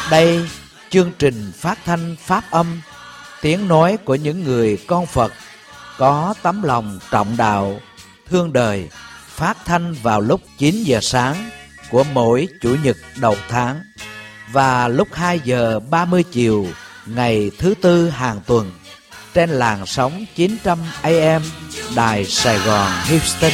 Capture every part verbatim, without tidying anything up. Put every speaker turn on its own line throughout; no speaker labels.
Đây, chương trình phát thanh Pháp âm, tiếng nói của những người con Phật có tấm lòng trọng đạo, thương đời, phát thanh vào lúc chín giờ sáng của mỗi Chủ nhật đầu tháng và lúc hai giờ ba mươi chiều ngày thứ Tư hàng tuần trên làn sóng chín trăm A M Đài Sài Gòn Houston.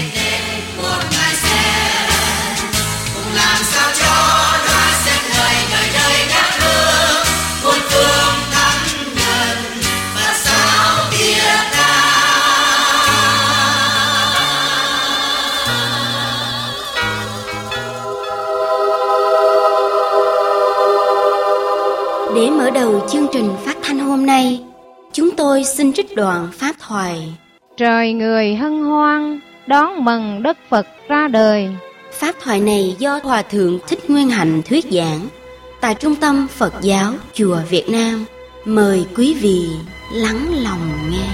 Để mở đầu chương trình phát thanh hôm nay, chúng tôi xin trích đoạn pháp thoại
Trời người hân hoan đón mừng Đức Phật ra đời.
Pháp thoại này do Hòa Thượng Thích Nguyên Hạnh thuyết giảng tại Trung tâm Phật giáo Chùa Việt Nam. Mời quý vị lắng lòng nghe.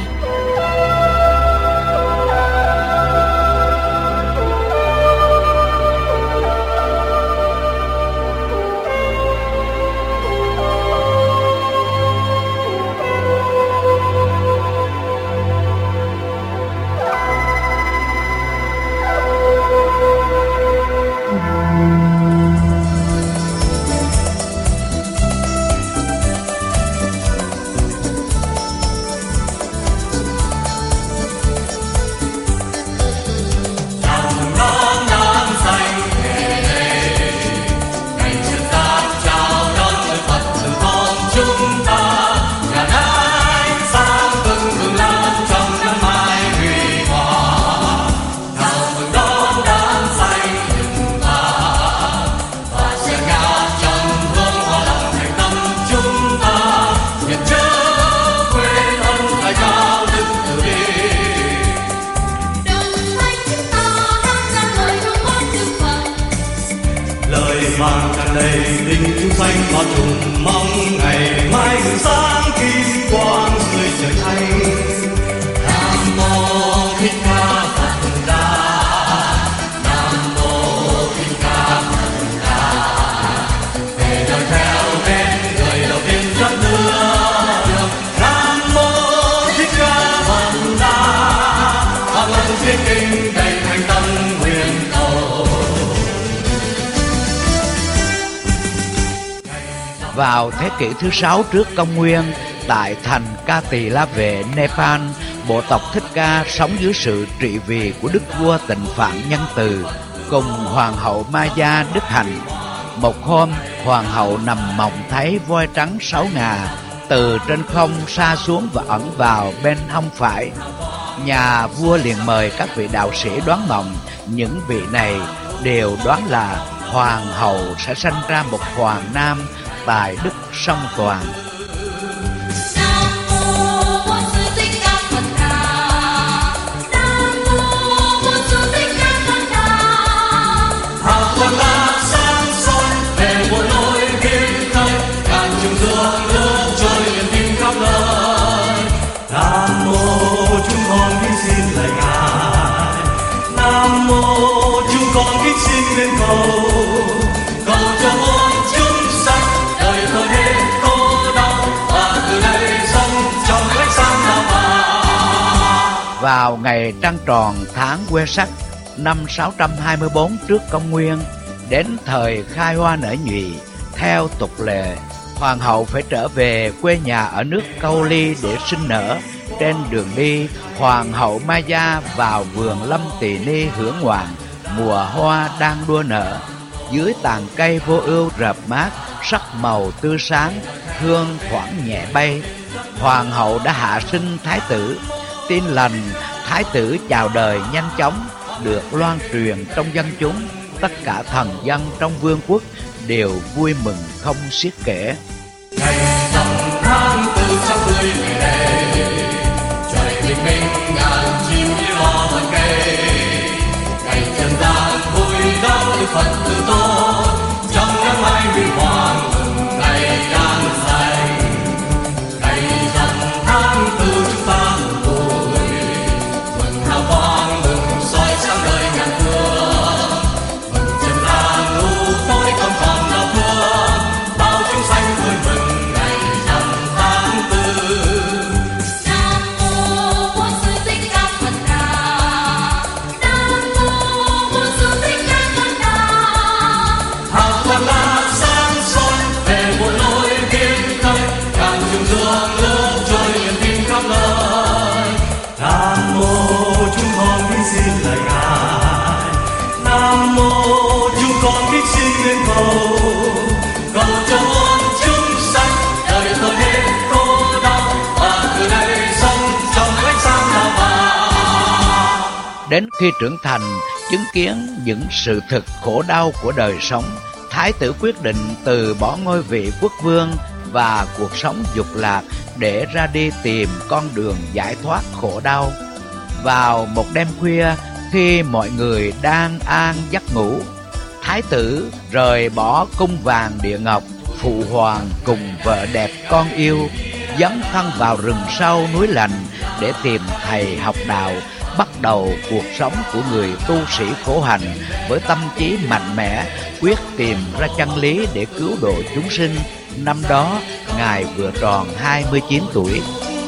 Vào thế kỷ thứ sáu trước công nguyên, tại thành Ca Tỳ La Vệ, Nepal, bộ tộc Thích Ca sống dưới sự trị vì của đức vua Tịnh Phạn Nhân Từ cùng hoàng hậu Maya Đức Hạnh. Một hôm, hoàng hậu nằm mộng thấy voi trắng sáu ngà từ trên không sa xuống và ẩn vào bên hông phải. Nhà vua liền mời các vị đạo sĩ đoán mộng. Những vị này đều đoán là hoàng hậu sẽ sanh ra một hoàng nam tại Đức Song Toàn. Vào ngày trăng tròn tháng Quê Sắc năm sáu trăm hai mươi tư trước công nguyên, đến thời khai hoa nở nhụy, theo tục lệ, hoàng hậu phải trở về quê nhà ở nước Câu Ly để sinh nở. Trên đường đi, hoàng hậu Maya vào vườn Lâm Tỳ Ni hưởng ngoạn mùa hoa đang đua nở. Dưới tàn cây vô ưu rợp mát, sắc màu tươi sáng, hương thoảng nhẹ bay. Hoàng hậu đã hạ sinh thái tử. Tin lành thái tử chào đời nhanh chóng được loan truyền trong dân chúng. Tất cả thần dân trong vương quốc đều vui mừng không xiết kể.
Ngày rằm tháng tư sắc tươi về đây, trời bình minh ngàn chim như lo vần cây. Ngày trần gian vui đón Đức Phật từ tôn, trong nắng mai huy hoàng mừng ngày an lành. Ngày rằm tháng tư chúng ta mừng vui, mừng hào quang mừng soi sáng đời ngàn phương. Mừng trần gian u tối không còn đau thương, bao chúng sanh
Đến khi trưởng thành, chứng kiến những sự thực khổ đau của đời sống, Thái tử quyết định từ bỏ ngôi vị quốc vương và cuộc sống dục lạc để ra đi tìm con đường giải thoát khổ đau. Vào một đêm khuya, khi mọi người đang an giấc ngủ, Thái tử rời bỏ cung vàng địa ngọc, phụ hoàng cùng vợ đẹp con yêu, dấn thân vào rừng sâu núi lạnh để tìm thầy học đạo, bắt đầu cuộc sống của người tu sĩ khổ hạnh với tâm trí mạnh mẽ, quyết tìm ra chân lý để cứu độ chúng sinh. Năm đó, Ngài vừa tròn hai mươi chín tuổi.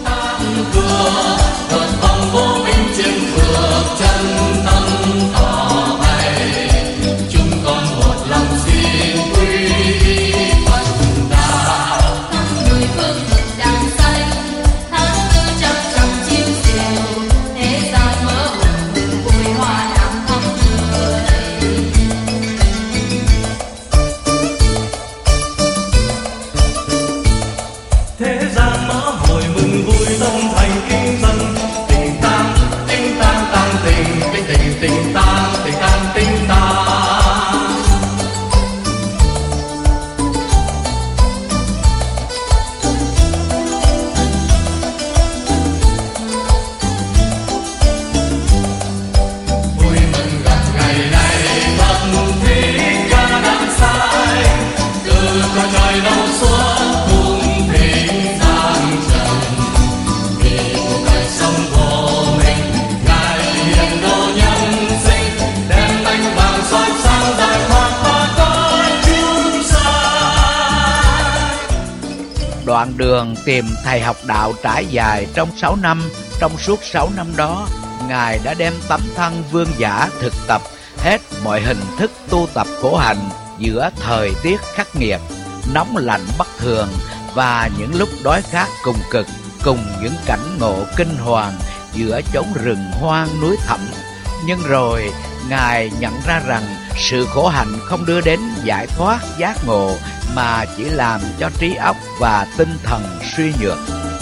Đoạn đường tìm thầy học đạo trải dài trong sáu năm. Trong suốt sáu năm đó, Ngài đã đem tấm thân vương giả thực tập hết mọi hình thức tu tập khổ hạnh giữa thời tiết khắc nghiệt, nóng lạnh bất thường và những lúc đói khát cùng cực, cùng những cảnh ngộ kinh hoàng giữa chốn rừng hoang núi thẳm. Nhưng rồi, Ngài nhận ra rằng sự khổ hạnh không đưa đến giải thoát giác ngộ, mà chỉ làm cho trí óc và tinh thần suy nhược.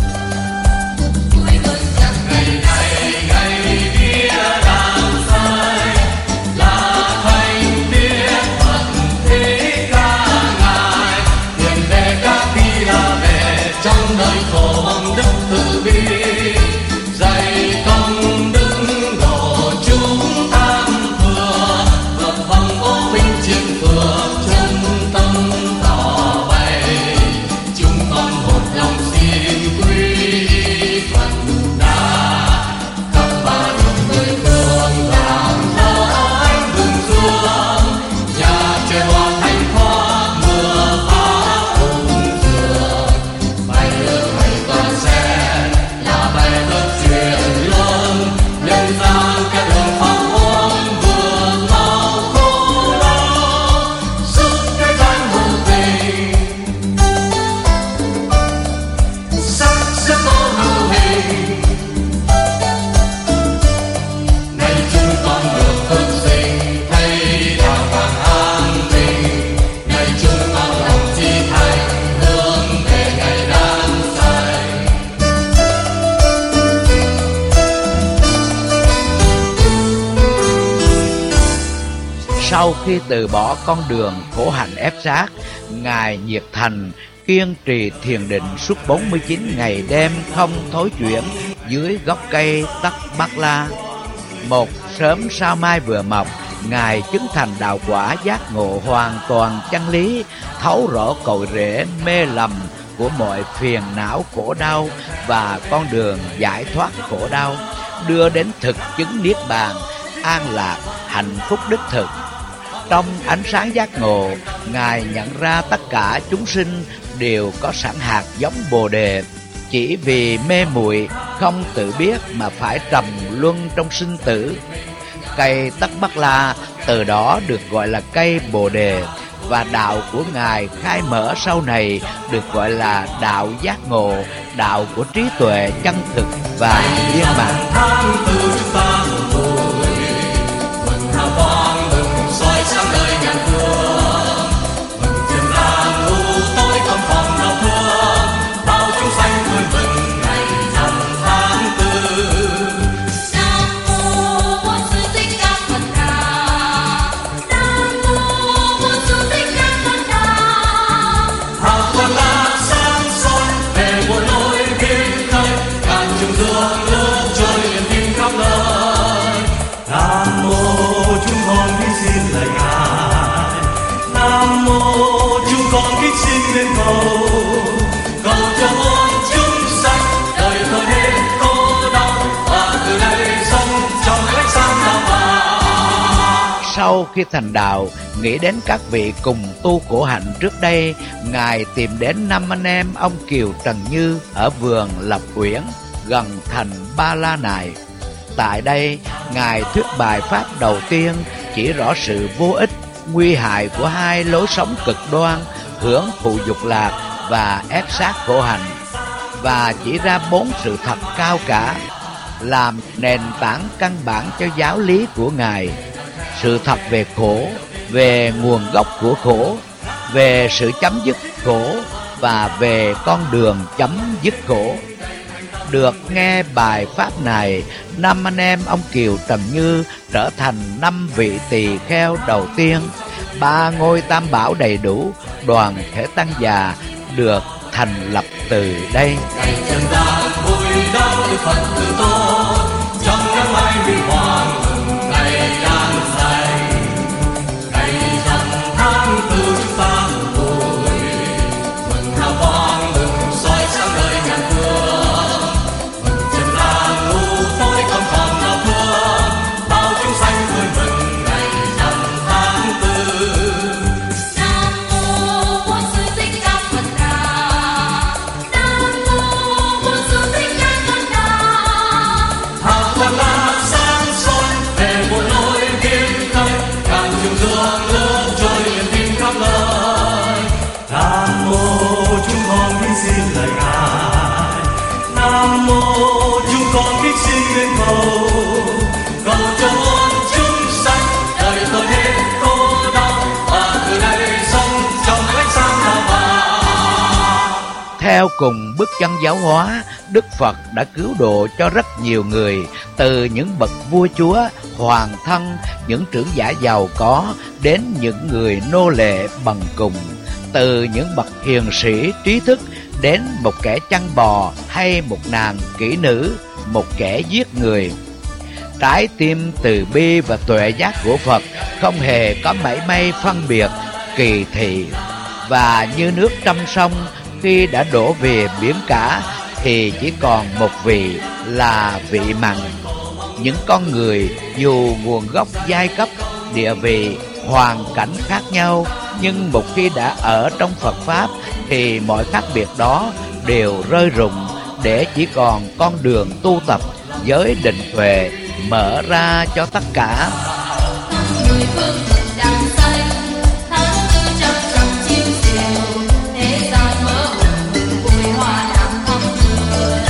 Sau khi từ bỏ con đường khổ hạnh ép sát, Ngài nhiệt thành kiên trì thiền định suốt bốn mươi chín ngày đêm không thối chuyển dưới gốc cây Tắc Bát La. Một sớm sao mai vừa mọc, Ngài chứng thành đạo quả giác ngộ hoàn toàn chân lý, thấu rõ cội rễ mê lầm của mọi phiền não khổ đau và con đường giải thoát khổ đau, đưa đến thực chứng niết bàn, an lạc, hạnh phúc đích thực. Trong ánh sáng giác ngộ, Ngài nhận ra tất cả chúng sinh đều có sẵn hạt giống Bồ Đề, chỉ vì mê muội không tự biết mà phải trầm luân trong sinh tử. Cây Tắc Bát La từ đó được gọi là cây Bồ Đề, và đạo của Ngài khai mở sau này được gọi là đạo giác ngộ, đạo của trí tuệ chân thực và viên mãn.
Hãy subscribe cho kênh Ghiền Mì Gõ để không bỏ lỡ
Sau khi thành đạo, nghĩ đến các vị cùng tu khổ hạnh trước đây, Ngài tìm đến năm anh em ông Kiều Trần Như ở vườn Lập Uyển gần thành Ba La Nại. Tại đây, Ngài thuyết bài pháp đầu tiên chỉ rõ sự vô ích, nguy hại của hai lối sống cực đoan, hưởng thụ dục lạc và ép sát khổ hạnh, và chỉ ra bốn sự thật cao cả làm nền tảng căn bản cho giáo lý của Ngài: sự thật về khổ, về nguồn gốc của khổ, về sự chấm dứt khổ và về con đường chấm dứt khổ. Được nghe bài pháp này, năm anh em ông Kiều Trần Như trở thành năm vị tỳ kheo đầu tiên. Ba ngôi tam bảo đầy đủ, đoàn thể tăng già được thành lập từ đây.
Ngày trần gian vui đau Đức Phật từ tôn, trong năm mai huy hoàng mừng ngày an lành. Ngày rằm tháng tư chúng ta mừng vui, mừng hào quang mừng soi sáng đời ngàn phương. Mừng trần gian ngu tối không còn nào thương, bao chúng sanh vui mừng ngày rằm tháng tư.
Nam mô Bổn Sư Thích Ca Phật Đà. Nam mô Bổn Sư Thích Ca Phật Đà.
Hào quang là sáng soi về một lối biên tâm, càng chiều dương lướt trôi niềm tin khắp nơi. Nam mô chúng con kính xin lời Ngài, Nam mô chúng con kính xin nguyện cầu, cầu cho muôn chúng sanh đời tôi hết khổ đau, và từ đây sống trong ánh sáng hào vàng.
Theo cùng bước chân giáo hóa, Đức Phật đã cứu độ cho rất nhiều người, từ những bậc vua chúa, hoàng thân, những trưởng giả giàu có, đến những người nô lệ bần cùng, từ những bậc hiền sĩ trí thức đến một kẻ chăn bò hay một nàng kỹ nữ, một kẻ giết người. Trái tim từ bi và tuệ giác của Phật không hề có mảy may phân biệt, kỳ thị, và như nước trăm sông khi đã đổ về biển cả thì chỉ còn một vị là vị mặn. Những con người dù nguồn gốc, giai cấp, địa vị, hoàn cảnh khác nhau, nhưng một khi đã ở trong Phật Pháp thì mọi khác biệt đó đều rơi rụng, để chỉ còn con đường tu tập giới định tuệ mở ra cho tất cả.
Mười phương đàng xanh, tháng tư trăm trầm chim diều, thế gian mơ mừng vui hoa đàm khắp người.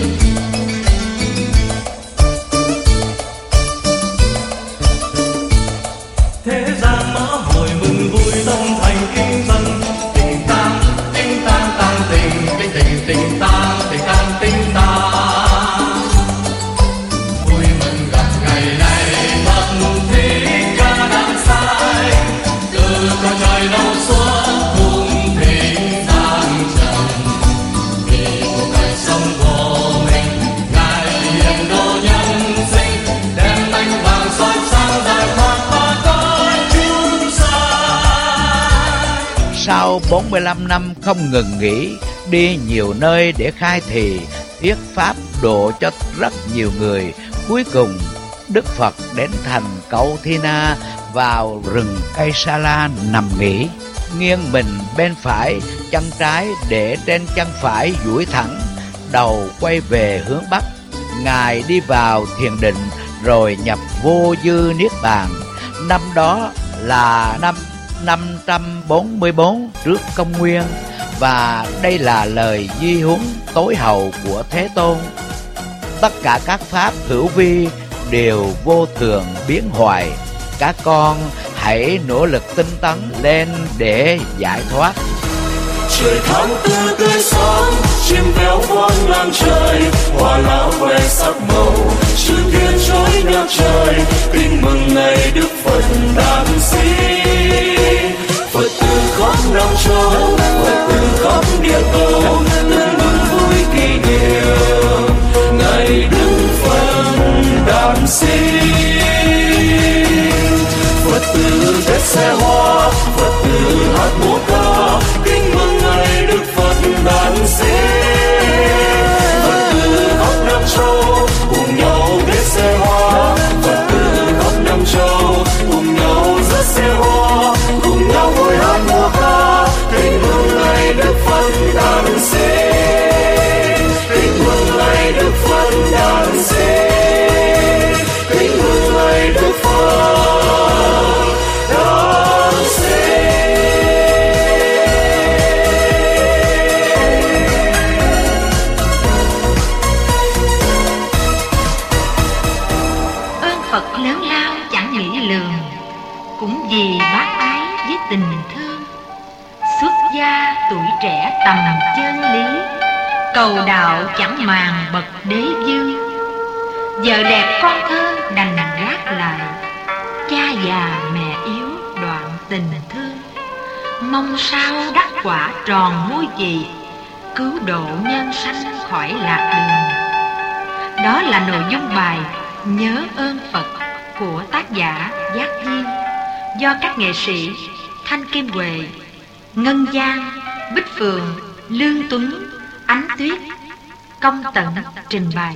Thế gian mở hồi mừng vui tâm thành kinh dân, tình tăng tình tăng tăng tình tình tình tình tăng tình tăng tình tăng. Vui mừng gặp ngày này Phật Thích Ca đản sanh, từ cõi trời đâu xuống cùng thịnh gian trần. Vì cuộc đời sống của mình Ngài hiền độ nhân sinh, đem ánh vàng soi sáng giải thoát ba cõi chúng sanh.
Sau bốn mươi lăm năm không ngừng nghỉ, đi nhiều nơi để khai thị, thuyết pháp độ cho rất nhiều người, cuối cùng Đức Phật đến thành Cậu Thi Na, vào rừng cây sa la nằm nghỉ, nghiêng mình bên phải, chân trái để trên chân phải duỗi thẳng, đầu quay về hướng Bắc. Ngài đi vào thiền định rồi nhập vô dư niết bàn. Năm đó là năm năm trăm bốn mươi bốn trước công nguyên, và đây là lời di huấn tối hậu của Thế Tôn. Tất cả các pháp hữu vi đều vô thường biến hoại. Các con hãy nỗ lực tinh tấn lên để giải thoát.
Trời tháng tư tươi sáng, chim véo von ngang trời, hoa lá khoe sắc màu, chư thiên trôi ngập trời, kinh mừng ngày Đức Phật đản sinh. Phật từ khắp năm châu, Phật từ khắp địa cầu, từng mừng vui kỷ niệm ngày Đức Phật đản sinh. Phật từ tết xe hoa, Phật từ hát múa ca, kính mừng ngày Đức Phật đản sinh. Phật từ khắp năm châu cùng nhau tết xe hoa, Phật từ khắp năm châu cùng nhau
Phật lớn lao chẳng nghĩ lường, cũng vì bác ái với tình thương. Xuất gia tuổi trẻ tầm chân lý, cầu đạo chẳng màng bậc đế vương. Vợ đẹp con thơ đành gác lại, cha già mẹ yếu đoạn tình thương. Mong sao đắc quả tròn muôn vị, cứu độ nhân sanh khỏi lạc đường. Đó là nội dung bài Nhớ ơn Phật của tác giả Giác Duyên, do các nghệ sĩ Thanh Kim Huệ, Ngân Giang, Bích Phượng, Lương Tuấn, Ánh Tuyết, Công Tận trình bày.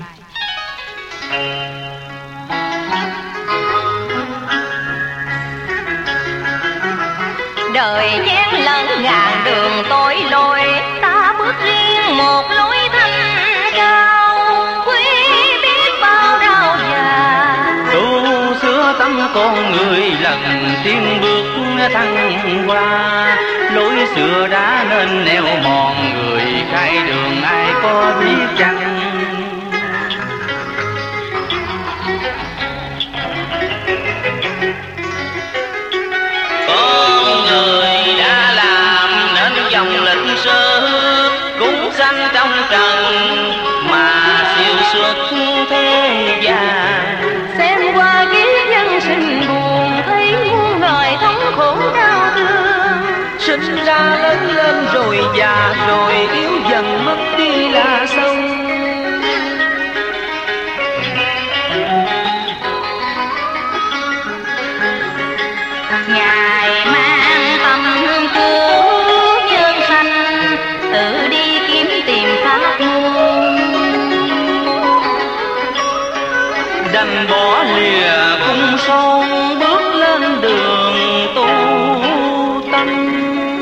Đời gian lẫn ngàn đường tối lối, ta bước riêng một lối thanh cao, quý biết bao đau già.
Tu xưa tâm con người lần tiên bước thăng hoa, lối xưa đã nên neo mòn, người khai đường ai có biết chăng. Con người đã làm nên dòng lịch sử cũng sanh trong trần mà siêu xuất thế gian.
Xem qua kiếp nhân sinh buồn, thấy muôn đời thống khổ đau thương.
Sinh ra lớn lên rồi già rồi yếu dần mất đi là xong.
Ngài mang tâm cứu nhân sanh, tự đi kiếm tìm pháp môn.
Đành bỏ lìa cung son, bước lên đường tu tâm.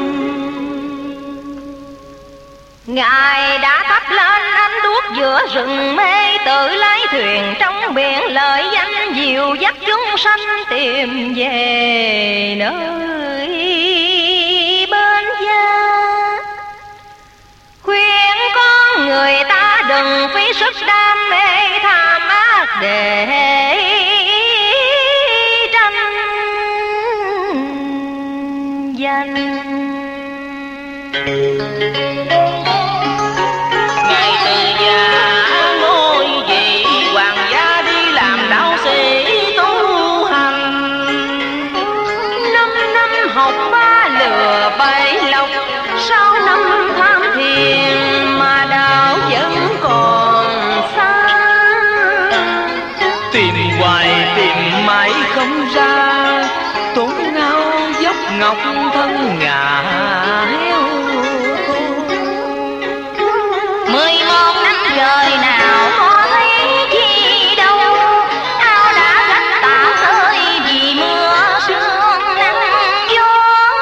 Ngài đã thắp lên ánh đuốc giữa rừng mê, tự lái thuyền trong biển lợi danh, dìu dắt chúng sanh tìm về nơi bên gia. Khuyên con người ta đừng phí sức đam mê tham ác để tranh danh.
Ngày từ già ngôi vị hoàng gia, đi làm đạo sĩ tu hành.
Năm năm học ba lừa bảy lộc, sau năm tham thiền mà đạo vẫn còn xa.
Tìm hoài tìm mãi không ra, tốn ngao dốc ngọc thân ngà heo khô.
Mười một năm trời nào có thấy chi đâu, áo đã rách tả rơi vì mưa sương nắng gió.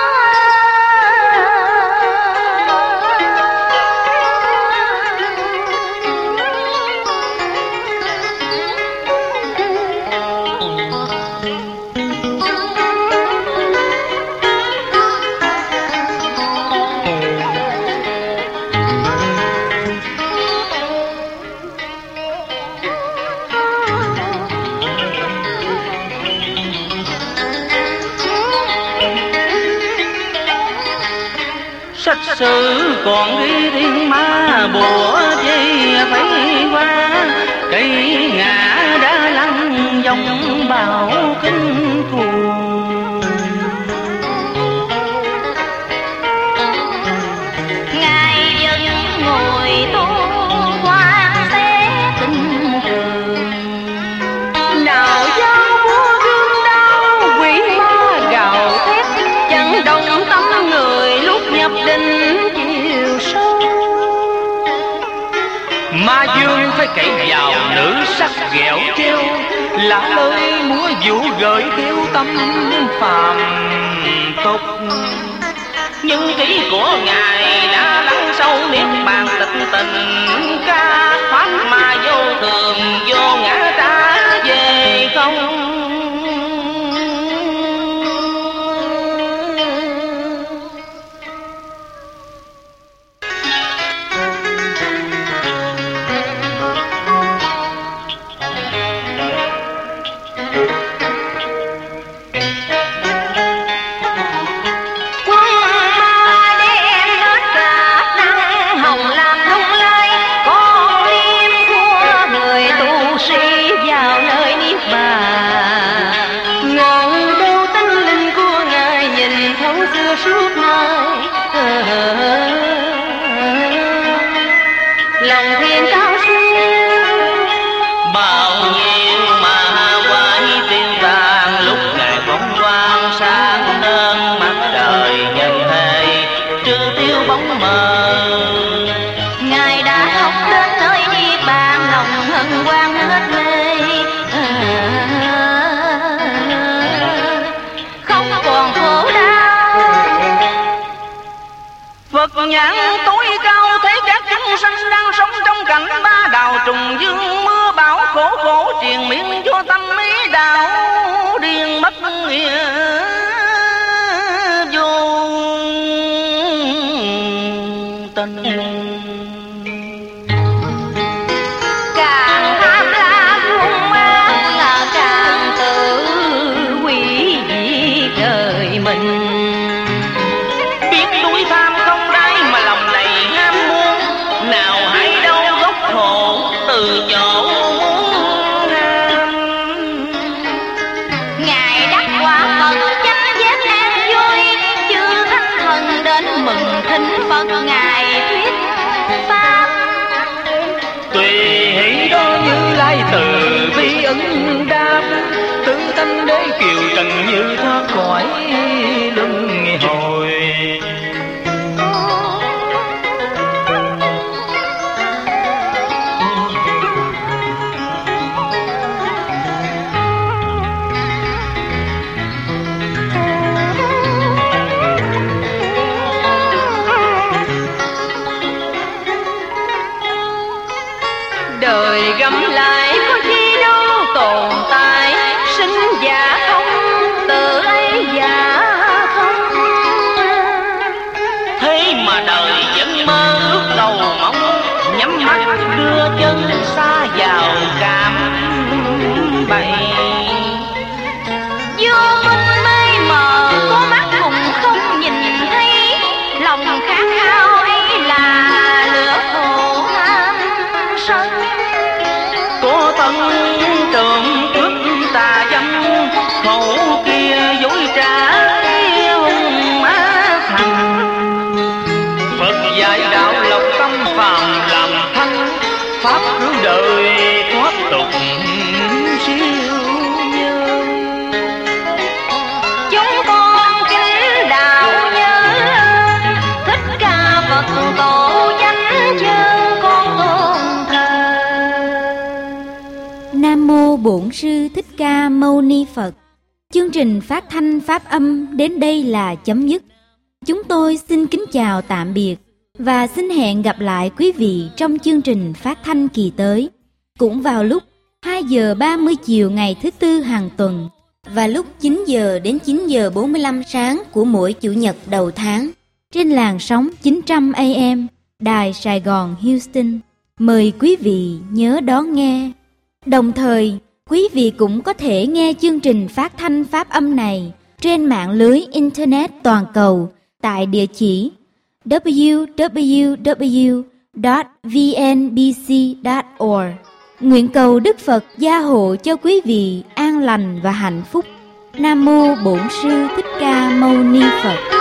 Sách sử còn ghi thiên ma bùa chi thấy qua, cây ngã đã lăn dòng bão kinh cuồng.
Ngài vẫn ngồi tu quan thế tình trường, nào do mua gương đau quỷ ma gào thét, chẳng động tâm người lúc nhập định chiều sâu.
Ma dương phải cậy vào nữ sắc ghẹo treo, là lời múa vũ gợi theo tâm phàm tục. Nhưng ký của ngài đã lắng sâu niết bàn tịch tình, ca pháp mà vô thường vô ngã trả về không. hồng nhãn tối cao, thấy các chúng sanh đang sống trong cảnh ba đào trùng dương, mưa bão khổ khổ triền miên cho tâm ý đạo điên mất nghĩa vô tình.
Càng tham lam hung ác là càng tự hủy diệt đời mình.
Biết đuổi tham không đáy mà lòng đầy ham muốn, nào hay đâu gốc khổ từ chỗ muốn ham.
Ngài đắc quả Phật chánh giác an vui, chư thánh thần đến mừng thính Phật ngài thuyết pháp.
Tùy hỷ đó Như Lai từ bi ứng đáp, tứ tâm đế kiều trần như thoát khỏi luân hồi.
Đời gầm lại có chi đâu tồn tại, sinh giả không tự ấy giả không.
Thế mà đời vẫn mơ ước đầu mong, nhắm mắt đưa chân xa vào cảm bậy.
Vô minh mê mờ có mắt cùng không nhìn thấy, lòng khát khao ấy là lửa khổ ham sân.
Có thân trộm trước tà dâm, khổ kia dối trá hung má thành. Phật dạy đạo lộc tâm phàm làm thanh, pháp cứu đời thoát tục siêu nhân.
Chúng con kính đạo nhân, Thích Ca Phật tổ chánh chân con tôn thờ.
Nam mô Bổn Sư Thích Ca Mâu Ni Phật. Chương trình phát thanh pháp âm đến đây là chấm dứt. Chúng tôi xin kính chào tạm biệt và xin hẹn gặp lại quý vị trong chương trình phát thanh kỳ tới, cũng vào lúc hai giờ ba mươi chiều ngày thứ Tư hàng tuần và lúc chín giờ đến chín giờ bốn mươi lăm sáng của mỗi Chủ nhật đầu tháng trên làn sóng chín trăm A M Đài Sài Gòn Houston. Mời quý vị nhớ đón nghe. Đồng thời, quý vị cũng có thể nghe chương trình phát thanh pháp âm này trên mạng lưới Internet toàn cầu tại địa chỉ w w w chấm v n b c chấm org. Nguyện cầu Đức Phật gia hộ cho quý vị an lành và hạnh phúc. Nam mô Bổn Sư Thích Ca Mâu Ni Phật.